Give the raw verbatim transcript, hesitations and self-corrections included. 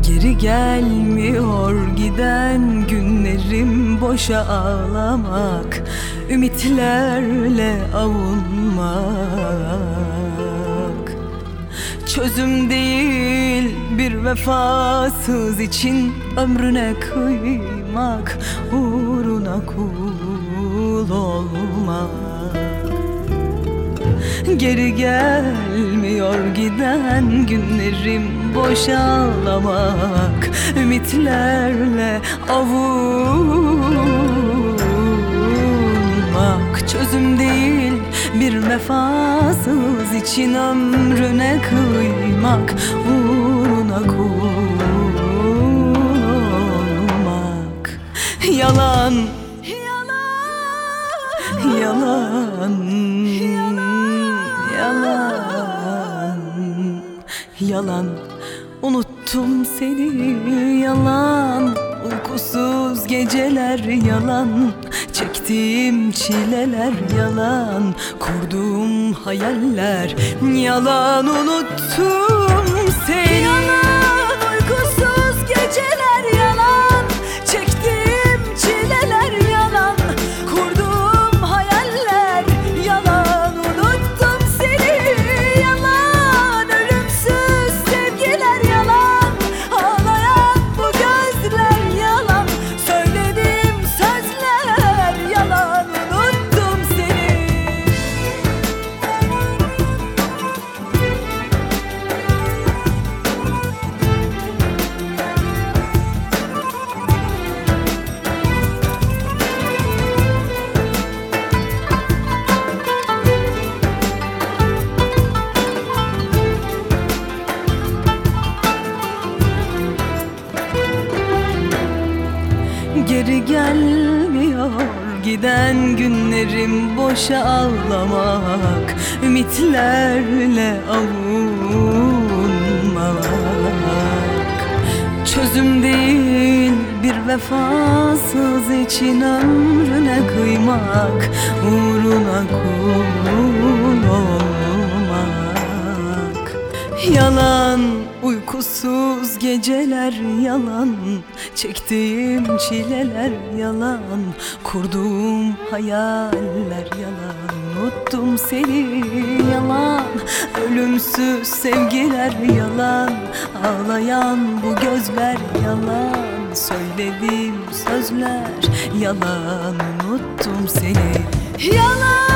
Geri gelmiyor giden günlerim, boşa ağlamak, ümitlerle avunmak. Çözüm değil bir vefasız için ömrüne kıymak, uğruna kul olmak. Geri gelmiyor giden günlerim, boşa ağlamak, ümitlerle avunmak. Çözüm değil bir vefasız için ömrüne kıymak, uğruna kul olmak. Yalan, yalan, yalan, yalan, yalan. Unuttum seni, yalan. Uykusuz geceler, yalan. Çektiğim çileler, yalan. Kurduğum hayaller, yalan. Unuttum seni, yalan. Uykusuz geceler, yalan. Çektiğim çileler, yalan. Kurduğum hayaller, yalan. Unuttum seni, yalan. Ölümsüz sevgiler, yalan. Ağlayan bu gözler, yalan. Söylediğim sözler, yalan. Unuttum seni. Geri gelmiyor giden günlerim, boşa ağlamak, ümitlerle avunmak. Çözüm değil bir vefasız için ömrüne kıymak, uğruna kul olmak. Yalan, uykusuz geceler, yalan. Çektiğim çileler, yalan. Kurduğum hayaller, yalan. Unuttum seni, yalan. Ölümsüz sevgiler, yalan. Ağlayan bu gözler, yalan. Söylediğim sözler, yalan. Unuttum seni, yalan.